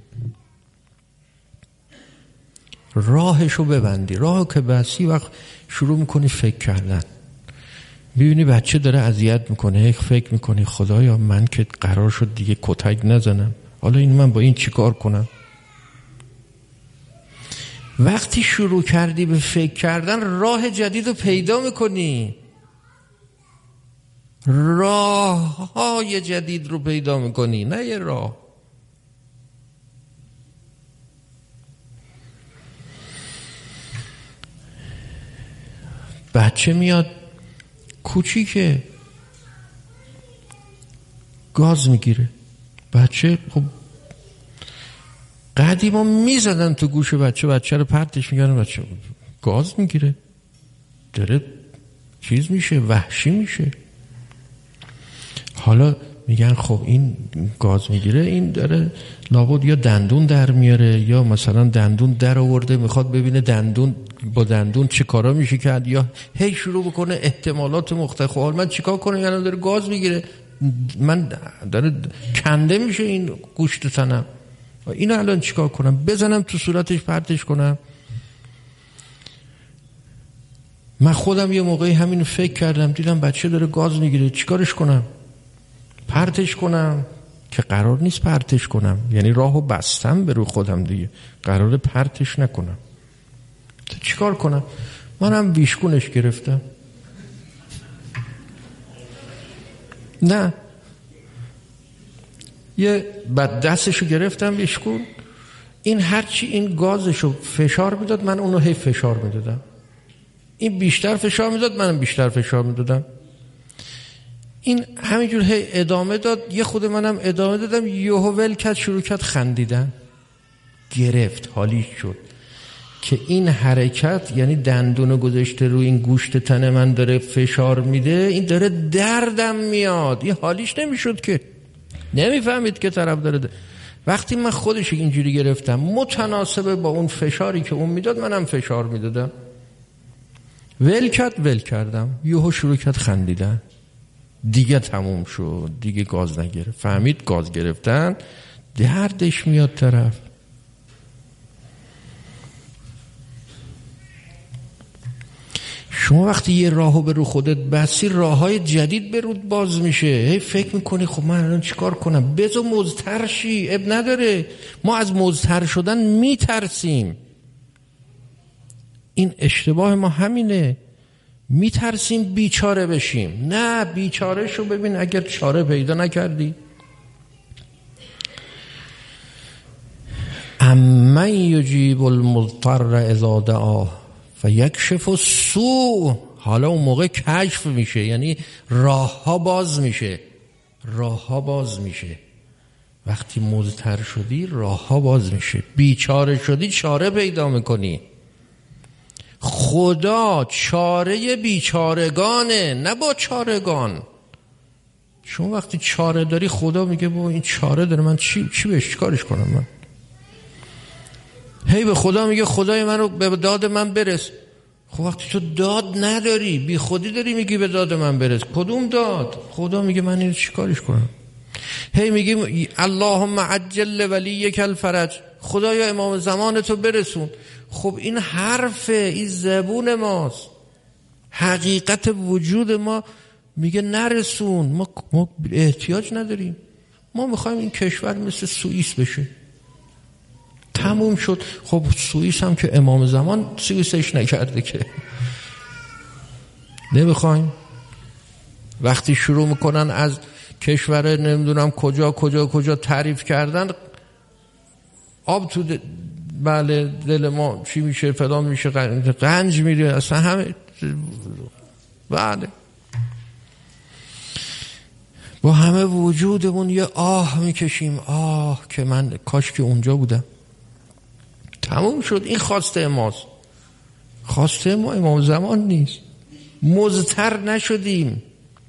Speaker 1: راهشو ببندی. راهو که بسی وقت شروع میکنی فکر کردن، ببینی بچه داره اذیت میکنه، فکر میکنی خدایا من که قرار شد دیگه کتک نزنم، حالا این من با این چیکار کنم؟ وقتی شروع کردی به فکر کردن راه جدید رو پیدا میکنی، راه های جدید رو پیدا میکنی، نه یه راه. بچه میاد کوچیکه گاز میگیره، بچه خب قدیما میزدن تو گوش بچه رو پرتش میگن، بچه گاز میگیره، داره چیز میشه، وحشی میشه. حالا میگن خب این گاز میگیره، این داره لابد یا دندون در میاره یا مثلا دندون در آورده میخواد ببینه دندون با دندون چه کارا میشه کرد، یا هی شروع بکنه احتمالات مختلف. حالا من چیکار کنم؟ یعنی داره گاز میگیره، من داره کنده میشه این گوشت تنم، اینو الان چیکار کنم؟ بزنم تو صورتش پرتش کنم؟ من خودم یه موقعی همینو فکر کردم، دیدم بچه داره گاز میگیره، چیکارش کنم؟ پرتش کنم؟ که قرار نیست پرتش کنم، یعنی راهو بستم به رو خودم دیگه، قراره پرتش نکنم. تو چیکار کنم؟ منم ویشکونش گرفتم. نه، یه بعد دستشو گرفتم ویشکون، این هرچی این گازشو فشار میداد من اونو هی فشار میدادم، این بیشتر فشار میداد منم بیشتر فشار میدادم، این همینجور هی ادامه داد، یه خود منم ادامه دادم، یهو ول کرد، شروع کرد خندیدن، گرفت، حالیش شد که این حرکت یعنی دندونو گذاشته روی این گوشت تن من داره فشار میده، این داره دردم میاد، این حالیش نمیشد که، نمیفهمید که طرف داره وقتی من خودش اینجوری گرفتم متناسبه با اون فشاری که اون میداد منم فشار میدادم، ول کردم، یهو شروع کرد خندیدن، دیگه تموم شد، دیگه گاز نگرفت، فهمید گاز گرفتن دردش میاد طرف. شما وقتی یه راهو به رو خودت بسی، راههای جدید به رود باز میشه، هی فکر میکنی خب من الان چیکار کنم؟ بذار مضطر شی، اب نداره، ما از مضطر شدن میترسیم، این اشتباه ما همینه، میترسیم بیچاره بشیم. نه، بیچاره شو ببین، اگر چاره پیدا نکردی. امن یجیب المضطر اذا دعاه فیکشف السوء، حالا اون موقع کشف میشه، یعنی راه ها باز میشه، راه ها باز میشه. وقتی مضطر شدی راه ها باز میشه، بیچاره شدی چاره پیدا میکنی. خدا چاره بیچارگانه، نه با چارگان. چون وقتی چاره داری خدا میگه با این چاره داره، من چی بهش کارش کنم؟ من هی به خدا میگه خدای من رو به داد من برس. خب وقتی تو داد نداری، بی خودی داری میگی به داد من برس، کدوم داد؟ خدا میگه من این چی کارش کنم؟ هی میگیم اللهم عجل ولیک الفرج، خدایا امام زمان تو برسون. خب این حرفه، این زبون ماست، حقیقت وجود ما میگه نرسون، ما احتیاج نداریم، ما میخوایم این کشور مثل سوئیس بشه، تموم شد. خب سوئیس هم که امام زمان سوئیسش نکرده که، نمیخوایم. وقتی شروع میکنن از کشور نمیدونم کجا تعریف کردن، آب تو بله دل ما چی میشه، فلان میشه، قنج میره، اصلا همه بله با همه وجودمون یه آه میکشیم، آه که من کاش که اونجا بودم. تموم شد، این خواسته ماست، خواسته ما امام زمان نیست. مضطر نشدیم،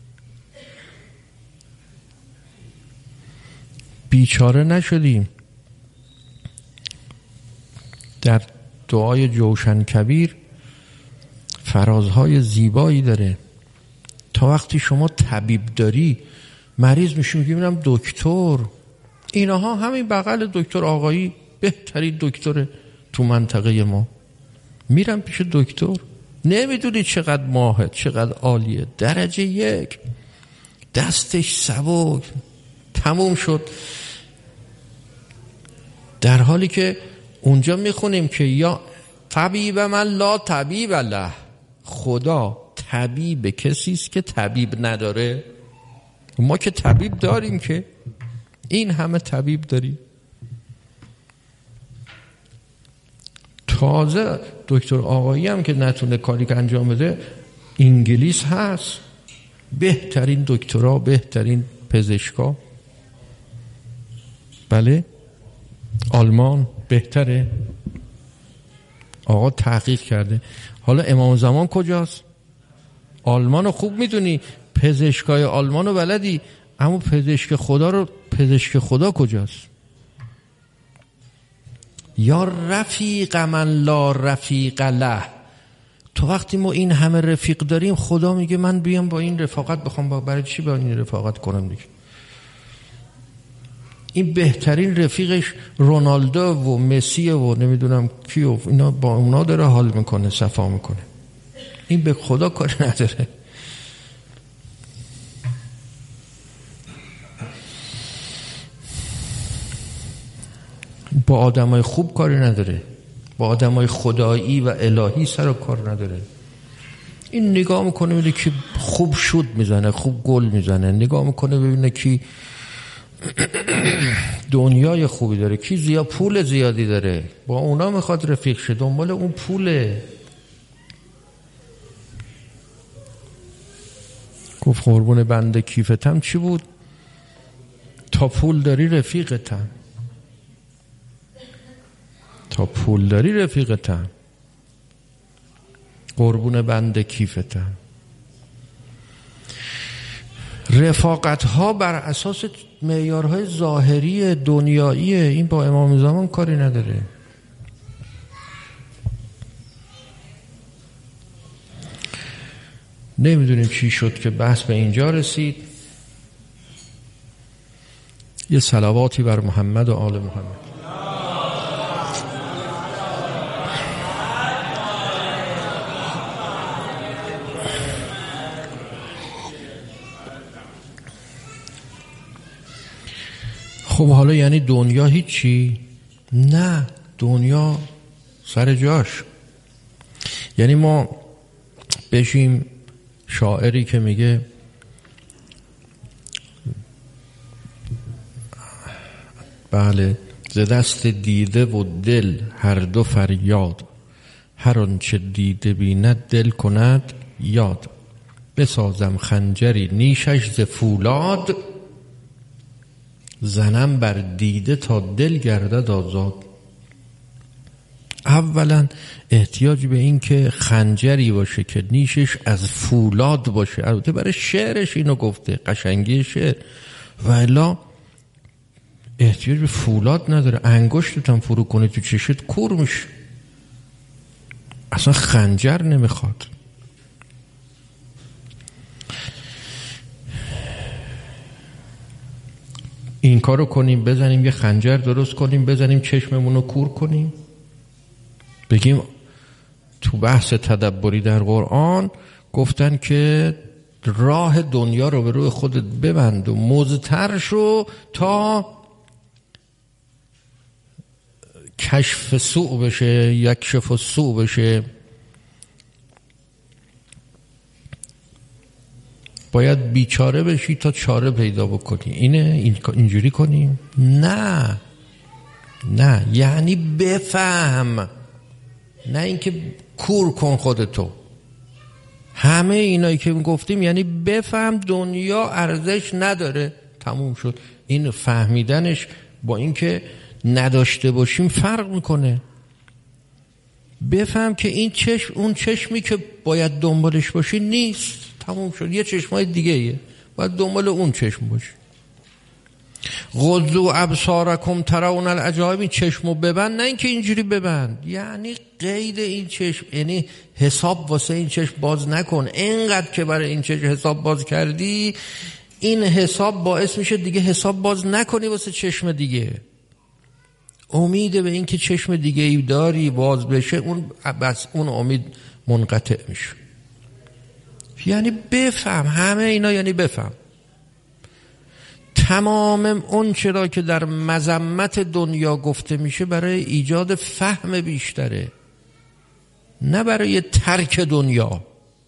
Speaker 1: بیچاره نشدیم. در دعای جوشن کبیر فرازهای زیبایی داره. تا وقتی شما طبیب داری، مریض میشه میگه میرم دکتر، اینها همین بغل دکتر آقایی بهترین دکتر تو منطقه ما، میرم پیش دکتر، نمیدونی چقدر ماهه، چقدر عالیه، درجه 1، دستش سبک، تموم شد. در حالی که اونجا میخونیم که یا طبیب من لا طبیب له، خدا طبیب کسی است که طبیب نداره. ما که طبیب داریم، که این همه طبیب داریم. تازه دکتر آقایی هم که نتونه کاری که انجام بده، انگلیس هست، بهترین دکترا، بهترین پزشکا. بله، آلمان بهتره. آقا تحقیق کرده. حالا امام زمان کجاست؟ آلمانو خوب میدونی، پزشکای آلمانو بلدی، اما پزشک خدا کجاست؟ یا رفیق من لا رفیق له. تو وقتی ما این همه رفیق داریم، خدا میگه من بیام با این رفاقت بخوام، برای چی با این رفاقت کنم دیگه؟ این بهترین رفیقش رونالدو و مسی و نمیدونم کی و اینا، با اونا داره حال میکنه، صفا میکنه. این به خدا کاری نداره. با آدمای خوب کاری نداره، با آدمای خدایی و الهی سر و کار نداره. این نگاه میکنه ببینه که خوب شد میزنه، خوب گل میزنه، نگاه میکنه ببینه کی دنیای خوبی داره، کی پول زیادی داره، با اونا میخواد رفیق شه، دنبال اون پوله. گفت قربون بنده کیفتم چی بود؟ تا پول داری رفیقتم، تا پول داری رفیقتم، قربون بنده کیفتم. رفاقت ها بر اساس معیارهای ظاهری دنیایی، این با امام زمان کاری نداره. نمیدونیم چی شد که بحث به اینجا رسید. یه صلواتی بر محمد و آل محمد. خب حالا یعنی دنیا هیچی؟ نه، دنیا سر جاش. یعنی ما بشیم شاعری که میگه بله، ز دست دیده و دل هر دو فریاد، هر آنچه دیده بیند دل کند یاد، بسازم خنجری نیشش ز فولاد، زنم بر دیده تا دل گردد آزاد. اولا احتیاج به این که خنجری باشه که نیشش از فولاد باشه. البته برای شعرش اینو گفته، قشنگی شعر، و الا احتیاج به فولاد نداره. انگشتت هم فرو کنه تو چشت کور میشه، اصلا خنجر نمیخواد. این کارو کنیم، بزنیم یه خنجر درست کنیم، بزنیم چشممونو کور کنیم، بگیم تو بحث تدبری در قرآن گفتن که راه دنیا رو به روی خودت ببند و مضطر شو تا کشف سوء بشه، یکشف سوء بشه. باید بیچاره بشی تا چاره پیدا بکنی. اینجوری کنیم؟ نه، یعنی بفهم، نه اینکه کور کن خودتو. همه اینایی که گفتیم یعنی بفهم دنیا ارزش نداره، تموم شد. این فهمیدنش با اینکه نداشته باشیم فرق میکنه. بفهم که این چشم اون چشمی که باید دنبالش باشی نیست، تموم شد. یه چشمای دیگه ایه، باید دنبال اون چشم باشی. غضوا ابصارکم ترون العجایب، این چشمو ببند، نه اینکه اینجوری ببند. یعنی قید این چشم، یعنی حساب واسه این چشم باز نکن. اینقدر که برای این چشم حساب باز کردی، این حساب باعث میشه دیگه حساب باز نکنی واسه چشم دیگه. امید به این که چشم دیگه ای داری باز بشه، اون بس اون امید منقطع میشه. یعنی بفهم همه اینا، یعنی بفهم تمام اون چرا که در مذمت دنیا گفته میشه برای ایجاد فهم بیشتره، نه برای ترک دنیا.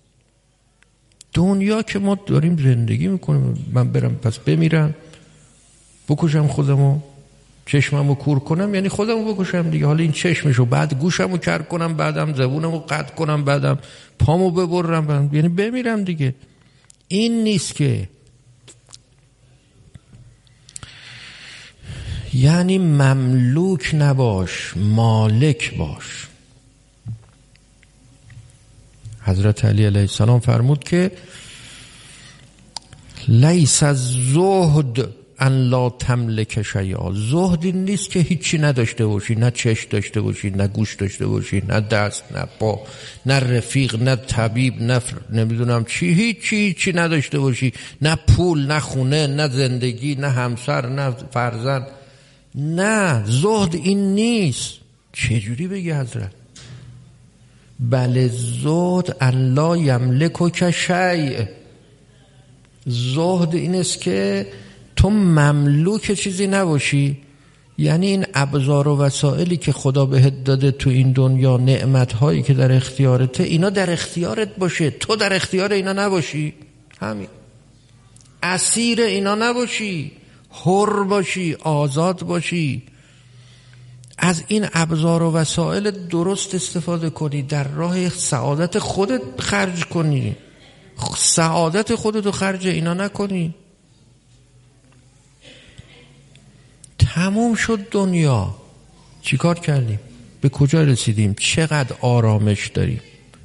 Speaker 1: دنیا که ما داریم زندگی میکنیم، من برم پس بمیرم بکشم خودمو، چشممو کور کنم یعنی خودمو بکشم دیگه. حالا این چشمشو بعد گوشمو کر کنم، بعدم زبونمو قطع کنم، بعدم پامو ببرم، یعنی بمیرم دیگه. این نیست که یعنی مملوک نباش، مالک باش. حضرت علی علیه السلام فرمود که لیس الزهد ان لا تملک شیئا. زهد این نیست که هیچی نداشته باشی، نه چشم داشته باشی، نه گوش داشته باشی، نه دست، نه پا، نه رفیق، نه طبیب، نه نمیدونم چی، هیچی نداشته باشی، نه پول، نه خونه، نه زندگی، نه همسر، نه فرزند. نه، زهد این نیست. چجوری بگی حضرت؟ بله زهد ان لا یملکک شیء. زهد این است که تو مملوک چیزی نباشی، یعنی این ابزار و وسائلی که خدا بهت داده تو این دنیا، نعمت‌هایی که در اختیارته، اینا در اختیارت باشه، تو در اختیار اینا نباشی. همین، اسیر اینا نباشی، حر باشی، آزاد باشی. از این ابزار و وسائل درست استفاده کنی، در راه سعادت خودت خرج کنی، سعادت خودت رو خرج اینا نکنی. تموم شد دنیا. چیکار کردیم؟ به کجا رسیدیم؟ چقدر آرامش داریم،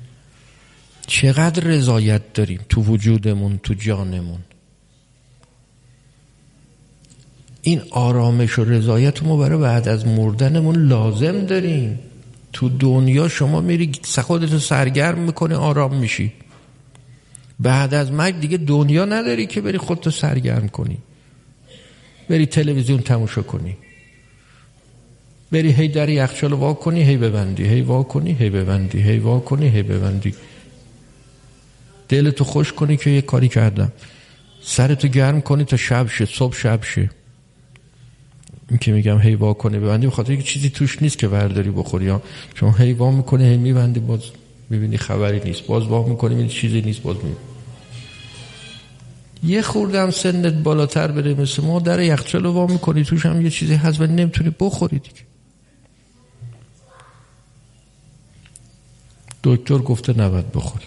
Speaker 1: چقدر رضایت داریم تو وجودمون، تو جانمون. این آرامش و رضایت ما برای بعد از مردنمون لازم داریم. تو دنیا شما میری خودتو سرگرم میکنی، آرام میشی. بعد از مرگ دیگه دنیا نداری که بری خودتو سرگرم کنی، بری تلویزیون تماشا کنی، بری هی در یخچال وا کنی هی ببندی، هی وا کنی هی ببندی، هی وا کنی هی ببندی. دلتو خوش کنی که یه کاری کردم، سرتو گرم کنی تا شب شه، صبح شب شه. این که میگم هی وا کنی ببندی بخاطر اینکه چیزی توش نیست که برداری بخوری ها. چون هی وا میکنی هی میبندی، باز میبینی خبری نیست، باز وا میکنی میبینی چیزی نیست، باز میبینی. یه خورده هم سنت بالاتر بره مثل ما، در یخچال وا میکنی توش هم یه چیزی هست ولی نمیتونی بخوری دیگه. دکتر گفته نباید بخوری.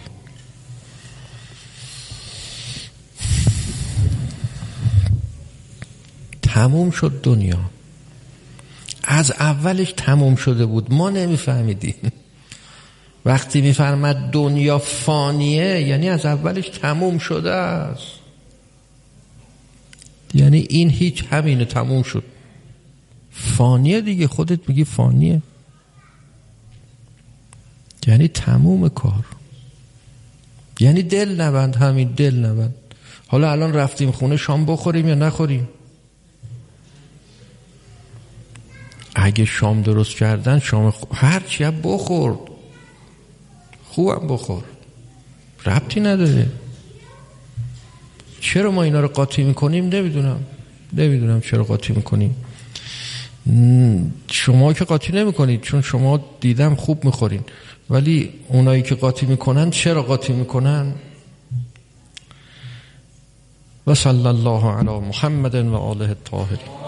Speaker 1: تموم شد دنیا. از اولش تموم شده بود، ما نمیفهمیدیم. وقتی میفرماد دنیا فانیه یعنی از اولش تموم شده است. یعنی این هیچ، همینه، تموم شد. فانیه دیگه، خودت میگی فانیه، یعنی تموم کار. یعنی دل نبند، همین دل نبند. حالا الان رفتیم خونه، شام بخوریم یا نخوریم؟ اگه شام درست کردن، شام هرچی هم بخور، خوبم بخور، ربطی نداره. چرا ما اینا رو قاطی میکنیم؟ نمیدونم چرا قاطی میکنیم. شما که قاطی نمیکنید چون شما دیدم خوب میخورین، ولی اونایی که قاطی میکنن چرا قاطی میکنن؟ و صلی الله علی محمد و آله الطاهرین.